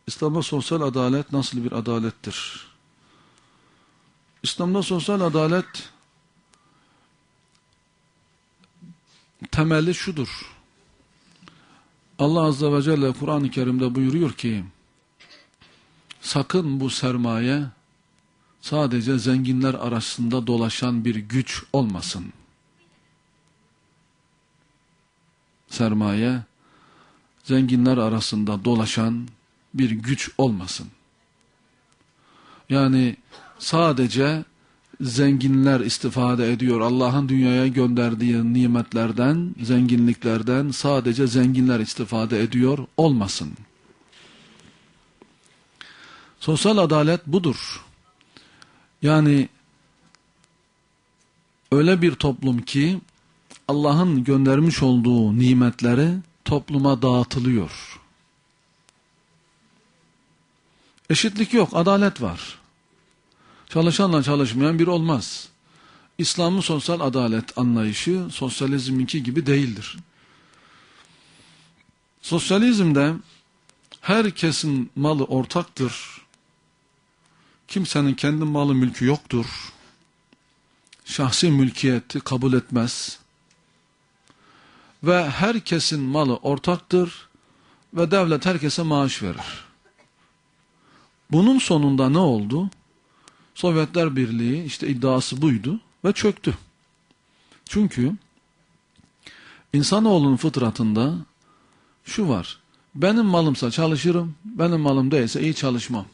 İslam'da sosyal adalet nasıl bir adalettir? İslam'da sosyal adalet temeli şudur. Allah Azze ve Celle Kur'an-ı Kerim'de buyuruyor ki, sakın bu sermaye sadece zenginler arasında dolaşan bir güç olmasın. Sermaye, zenginler arasında dolaşan bir güç olmasın. Yani sadece zenginler istifade ediyor. Allah'ın dünyaya gönderdiği nimetlerden, zenginliklerden sadece zenginler istifade ediyor olmasın. Sosyal adalet budur. Yani öyle bir toplum ki Allah'ın göndermiş olduğu nimetleri topluma dağıtılıyor. Eşitlik yok, adalet var. Çalışanla çalışmayan bir olmaz. İslam'ın sosyal adalet anlayışı sosyalizminki gibi değildir. Sosyalizmde herkesin malı ortaktır. Kimsenin kendi malı mülkü yoktur. Şahsi mülkiyeti kabul etmez. Ve herkesin malı ortaktır ve devlet herkese maaş verir. Bunun sonunda ne oldu? Sovyetler Birliği işte iddiası buydu ve çöktü. Çünkü insanoğlunun fıtratında şu var. Benim malımsa çalışırım, benim malım değilse iyi çalışmam.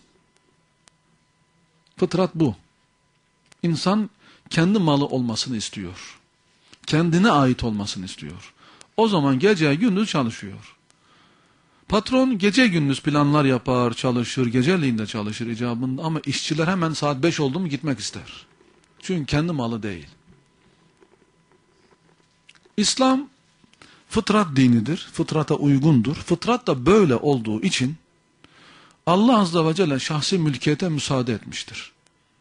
Fıtrat bu. İnsan kendi malı olmasını istiyor. Kendine ait olmasını istiyor. O zaman gece gündüz çalışıyor. Patron gece gündüz planlar yapar, çalışır, geceliğin de çalışır icabında ama işçiler hemen saat 5 oldu mu gitmek ister. Çünkü kendi malı değil. İslam fıtrat dinidir, fıtrata uygundur. Fıtrat da böyle olduğu için Allah Azze ve Celle şahsi mülkiyete müsaade etmiştir.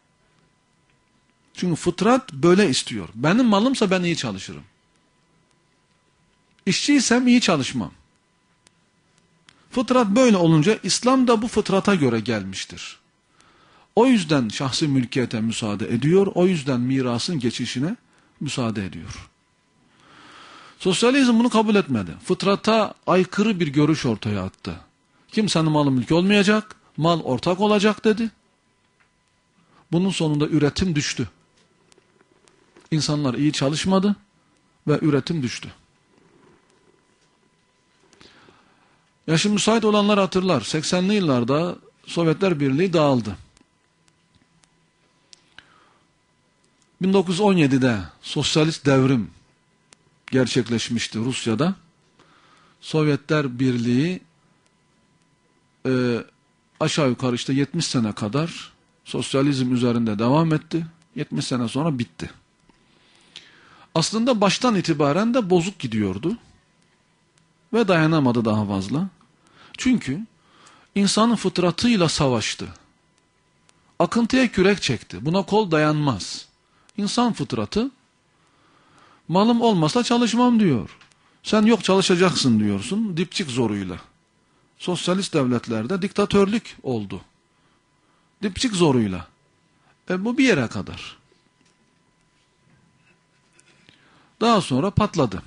Çünkü fıtrat böyle istiyor. Benim malımsa ben iyi çalışırım. İşçiysem iyi çalışmam. Fıtrat böyle olunca İslam da bu fıtrata göre gelmiştir. O yüzden şahsi mülkiyete müsaade ediyor, o yüzden mirasın geçişine müsaade ediyor. Sosyalizm bunu kabul etmedi. Fıtrata aykırı bir görüş ortaya attı. Kimsenin malı mülkü olmayacak, mal ortak olacak dedi. Bunun sonunda üretim düştü. İnsanlar iyi çalışmadı ve üretim düştü. Yaşı müsait olanlar hatırlar. 80'li yıllarda Sovyetler Birliği dağıldı. 1917'de sosyalist devrim gerçekleşmişti Rusya'da. Sovyetler Birliği aşağı yukarı işte 70 sene kadar sosyalizm üzerinde devam etti. 70 sene sonra bitti. Aslında baştan itibaren de bozuk gidiyordu. Ve dayanamadı daha fazla. Çünkü insanın fıtratıyla savaştı. Akıntıya kürek çekti. Buna kol dayanmaz. İnsan fıtratı, malım olmasa çalışmam diyor. Sen yok çalışacaksın diyorsun, dipçik zoruyla. Sosyalist devletlerde diktatörlük oldu. Dipçik zoruyla. Bu bir yere kadar. Daha sonra patladı.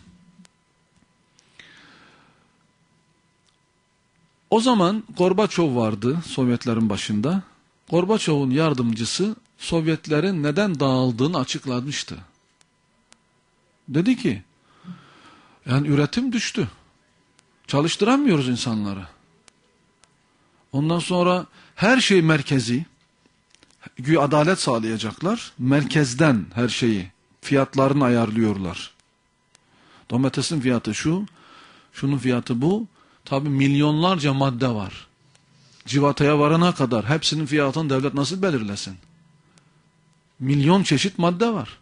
O zaman Gorbaçov vardı Sovyetlerin başında. Gorbaçov'un yardımcısı Sovyetlerin neden dağıldığını açıklamıştı. Dedi ki, yani üretim düştü. Çalıştıramıyoruz insanları. Ondan sonra her şey merkezi. Güya adalet sağlayacaklar. Merkezden her şeyi, fiyatlarını ayarlıyorlar. Domatesin fiyatı şu, şunun fiyatı bu. Tabi milyonlarca madde var. Civataya varana kadar hepsinin fiyatını devlet nasıl belirlesin? Milyon çeşit madde var.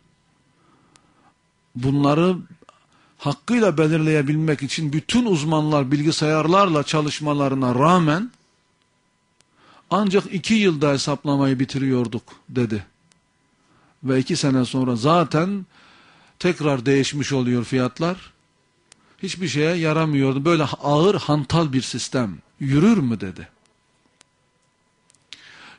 Bunları hakkıyla belirleyebilmek için bütün uzmanlar bilgisayarlarla çalışmalarına rağmen ancak 2 yılda hesaplamayı bitiriyorduk dedi. Ve 2 sene sonra zaten tekrar değişmiş oluyor fiyatlar. Hiçbir şeye yaramıyordu. Böyle ağır hantal bir sistem yürür mü dedi.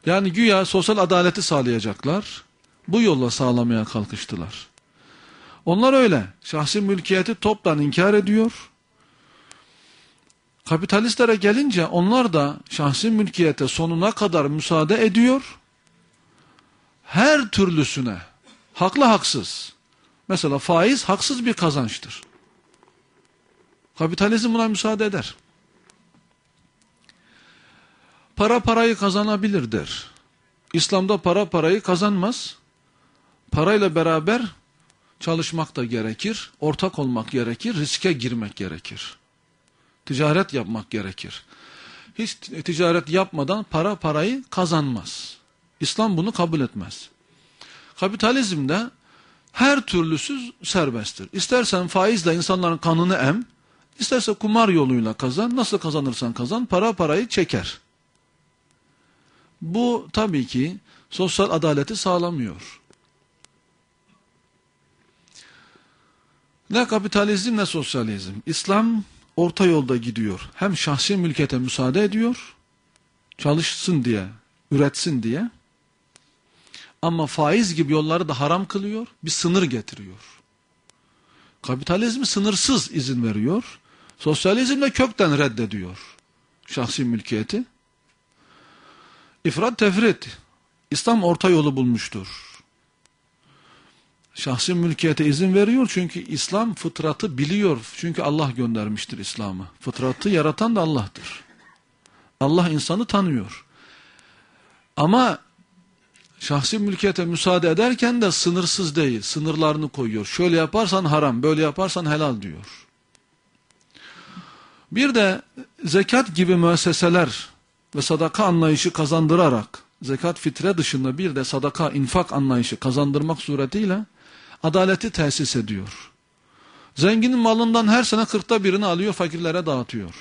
Yani güya sosyal adaleti sağlayacaklar. Bu yolla sağlamaya kalkıştılar. Onlar öyle. Şahsi mülkiyeti toptan inkar ediyor. Kapitalistlere gelince onlar da şahsi mülkiyete sonuna kadar müsaade ediyor. Her türlüsüne, haklı haksız. Mesela faiz haksız bir kazançtır. Kapitalizm buna müsaade eder. Para parayı kazanabilir der. İslam'da para parayı kazanmaz. Parayla beraber çalışmak da gerekir, ortak olmak gerekir, riske girmek gerekir. Ticaret yapmak gerekir. Hiç ticaret yapmadan para parayı kazanmaz. İslam bunu kabul etmez. Kapitalizmde her türlüsü serbesttir. İstersen faizle insanların kanını em, isterse kumar yoluyla kazan, nasıl kazanırsan kazan, para parayı çeker. Bu tabii ki sosyal adaleti sağlamıyor. Ne kapitalizm ne sosyalizm. İslam orta yolda gidiyor. Hem şahsi mülkiyete müsaade ediyor, çalışsın diye, üretsin diye. Ama faiz gibi yolları da haram kılıyor, bir sınır getiriyor. Kapitalizm sınırsız izin veriyor, sosyalizm de kökten reddediyor şahsi mülkiyeti. İfrat tefrit, İslam orta yolu bulmuştur. Şahsi mülkiyete izin veriyor çünkü İslam fıtratı biliyor. Çünkü Allah göndermiştir İslam'ı. Fıtratı yaratan da Allah'tır. Allah insanı tanıyor. Ama şahsi mülkiyete müsaade ederken de sınırsız değil. Sınırlarını koyuyor. Şöyle yaparsan haram, böyle yaparsan helal diyor. Bir de zekat gibi müesseseler ve sadaka anlayışı kazandırarak, zekat fitre dışında bir de sadaka, infak anlayışı kazandırmak suretiyle adaleti tesis ediyor. Zenginin malından her sene 1/40'ını alıyor, fakirlere dağıtıyor.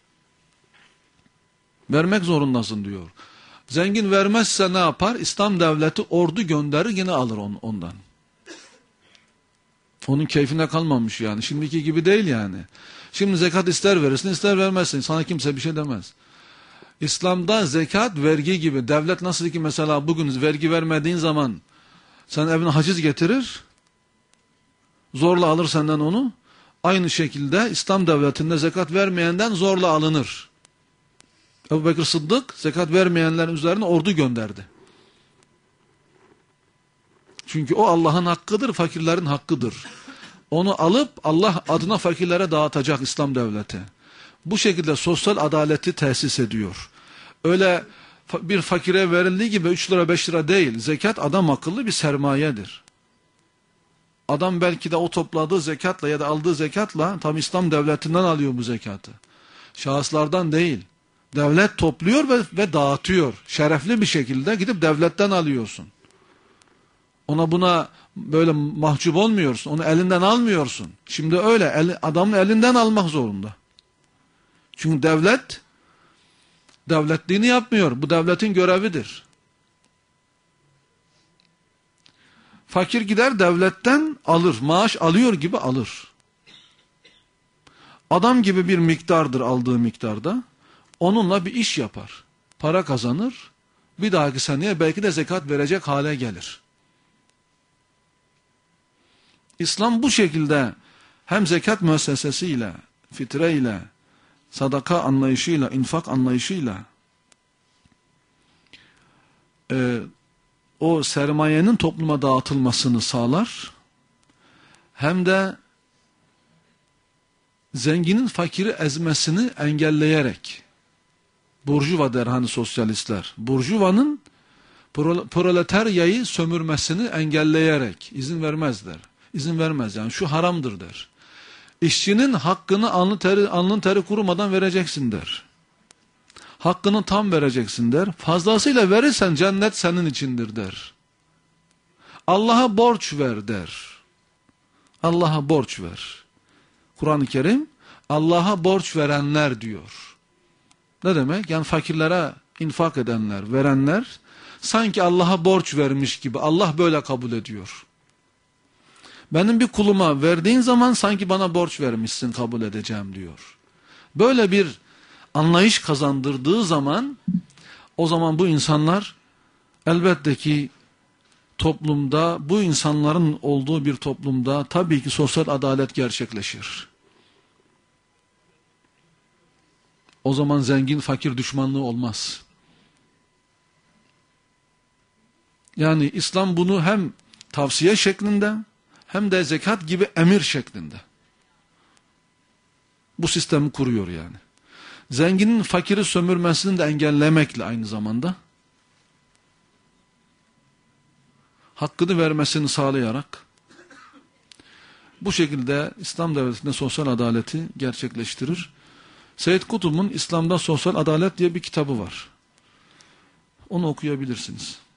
Vermek zorundasın diyor. Zengin vermezse ne yapar? İslam devleti ordu gönderir, yine alır ondan. Onun keyfine kalmamış yani. Şimdiki gibi değil yani. Şimdi zekat ister verirsin, ister vermezsin. Sana kimse bir şey demez. İslam'da zekat vergi gibi. Devlet nasıl ki mesela bugün vergi vermediğin zaman sen evine haciz getirir, zorla alır senden onu. Aynı şekilde İslam devletinde zekat vermeyenden zorla alınır. Ebu Bekir Sıddık zekat vermeyenlerin üzerine ordu gönderdi. Çünkü o Allah'ın hakkıdır, fakirlerin hakkıdır. Onu alıp Allah adına fakirlere dağıtacak İslam devleti. Bu şekilde sosyal adaleti tesis ediyor. Öyle bir fakire verildiği gibi 3 lira 5 lira değil. Zekat adam akıllı bir sermayedir. Adam belki de o topladığı zekatla ya da aldığı zekatla tam İslam devletinden alıyor bu zekatı. Şahıslardan değil. Devlet topluyor ve dağıtıyor. Şerefli bir şekilde gidip devletten alıyorsun. Ona buna böyle mahcup olmuyorsun. Onu elinden almıyorsun. Şimdi öyle. Adamın elinden almak zorunda. Çünkü devlet devletliğini yapmıyor. Bu devletin görevidir. Fakir gider devletten alır. Maaş alıyor gibi alır. Adam gibi bir miktardır aldığı miktarda. Onunla bir iş yapar. Para kazanır. Bir dahaki seneye belki de zekat verecek hale gelir. İslam bu şekilde hem zekat müessesesiyle, fitreyle, sadaka anlayışıyla, infak anlayışıyla o sermayenin topluma dağıtılmasını sağlar. Hem de zenginin fakiri ezmesini engelleyerek, burjuva der hani sosyalistler, burjuvanın proletaryayı sömürmesini engelleyerek izin vermezler. İzin vermez yani şu haramdır der. İşçinin hakkını alnın teri kurumadan vereceksin der. Hakkını tam vereceksin der. Fazlasıyla verirsen cennet senin içindir der. Allah'a borç ver der. Allah'a borç ver. Kur'an-ı Kerim Allah'a borç verenler diyor. Ne demek? Yani fakirlere infak edenler, verenler sanki Allah'a borç vermiş gibi. Allah böyle kabul ediyor. Benim bir kuluma verdiğin zaman sanki bana borç vermişsin, kabul edeceğim diyor. Böyle bir anlayış kazandırdığı zaman o zaman bu insanlar Elbette ki toplumda, bu insanların olduğu bir toplumda tabii ki sosyal adalet gerçekleşir. O zaman zengin fakir düşmanlığı olmaz. Yani İslam bunu hem tavsiye şeklinde hem de zekat gibi emir şeklinde bu sistemi kuruyor yani. Zenginin fakiri sömürmesini de engellemekle aynı zamanda hakkını vermesini sağlayarak bu şekilde İslam devletinde sosyal adaleti gerçekleştirir. Seyyid Kutub'un İslam'da Sosyal Adalet diye bir kitabı var. Onu okuyabilirsiniz.